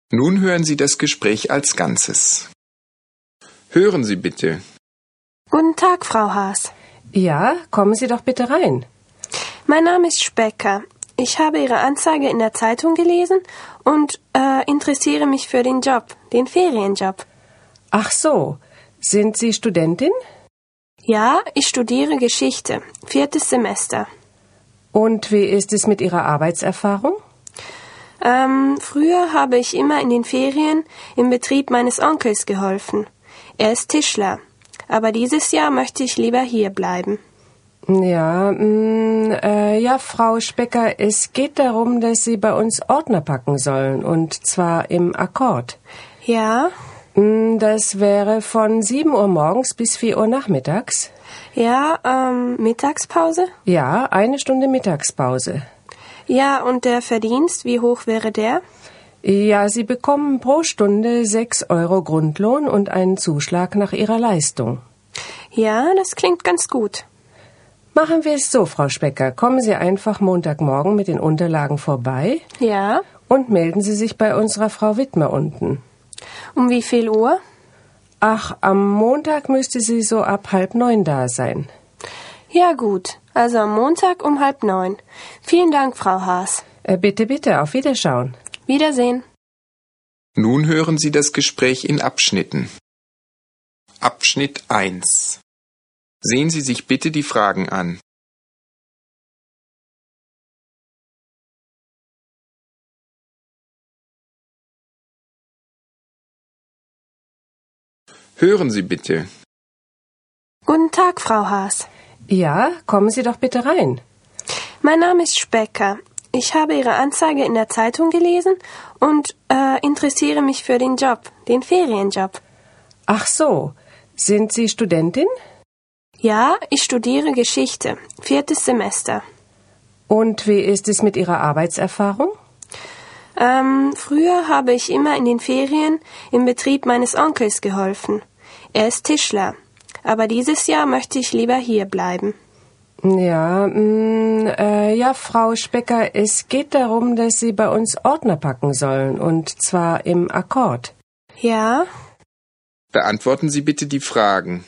Nun hören Sie das Gespräch als Ganzes. Hören Sie bitte. Guten Tag, Frau Haas. Ja, kommen Sie doch bitte rein. Mein Name ist Specker. Ich habe Ihre Anzeige in der Zeitung gelesen und interessiere mich für den Job, den Ferienjob. Ach so, sind Sie Studentin? Ja, ich studiere Geschichte, 4. Semester. Und wie ist es mit Ihrer Arbeitserfahrung? Früher habe ich immer in den Ferien im Betrieb meines Onkels geholfen. Er ist Tischler, aber dieses Jahr möchte ich lieber hier bleiben. Ja, Frau Specker, es geht darum, dass Sie bei uns Ordner packen sollen, und zwar im Akkord. Ja? Das wäre von 7 Uhr morgens bis 4 Uhr nachmittags. Ja, Mittagspause? Ja, 1 Stunde Mittagspause. Ja, und der Verdienst, wie hoch wäre der? Ja, Sie bekommen pro Stunde 6 Euro Grundlohn und einen Zuschlag nach Ihrer Leistung. Ja, das klingt ganz gut. Machen wir es so, Frau Specker. Kommen Sie einfach Montagmorgen mit den Unterlagen vorbei. Ja. Und melden Sie sich bei unserer Frau Wittmer unten. Um wie viel Uhr? Ach, am Montag müsste sie so ab 8:30 da sein. Ja gut, also am Montag um 8:30. Vielen Dank, Frau Haas. Bitte, bitte, auf Wiederschauen. Wiedersehen. Nun hören Sie das Gespräch in Abschnitten. Abschnitt 1. Sehen Sie sich bitte die Fragen an. Hören Sie bitte. Guten Tag, Frau Haas. Ja, kommen Sie doch bitte rein. Mein Name ist Specker. Ich habe Ihre Anzeige in der Zeitung gelesen und interessiere mich für den Job, den Ferienjob. Ach so, sind Sie Studentin? Ja, ich studiere Geschichte, 4. Semester. Und wie ist es mit Ihrer Arbeitserfahrung? Früher habe ich immer in den Ferien im Betrieb meines Onkels geholfen. Er ist Tischler, aber dieses Jahr möchte ich lieber hier bleiben. Ja, Frau Specker, es geht darum, dass Sie bei uns Ordner packen sollen, und zwar im Akkord. Ja? Beantworten Sie bitte die Fragen.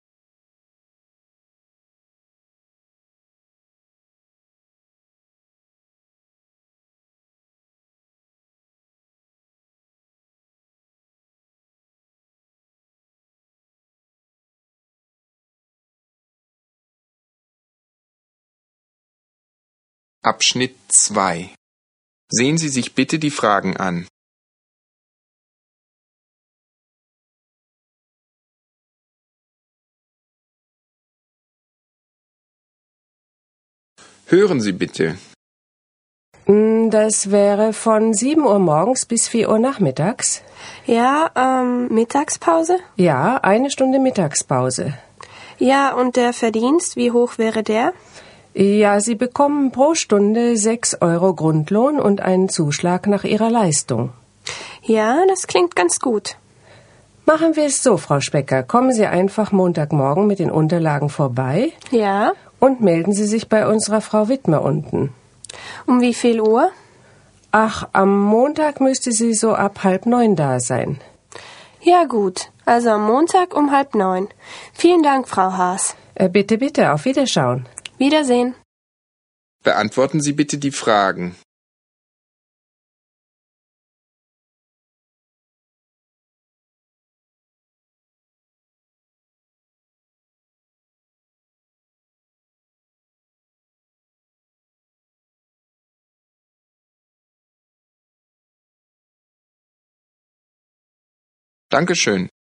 Abschnitt 2. Sehen Sie sich bitte die Fragen an. Hören Sie bitte. Das wäre von 7 Uhr morgens bis 4 Uhr nachmittags. Ja, Mittagspause? Ja, 1 Stunde Mittagspause. Ja, und der Verdienst, wie hoch wäre der? Ja, Sie bekommen pro Stunde 6 Euro Grundlohn und einen Zuschlag nach Ihrer Leistung. Ja, das klingt ganz gut. Machen wir es so, Frau Specker. Kommen Sie einfach Montagmorgen mit den Unterlagen vorbei. Ja. Und melden Sie sich bei unserer Frau Wittmer unten. Um wie viel Uhr? Ach, am Montag müsste sie so ab 8:30 da sein. Ja gut, also am Montag um 8:30. Vielen Dank, Frau Haas. Bitte, bitte, auf Wiederschauen. Wiedersehen. Beantworten Sie bitte die Fragen. Dankeschön.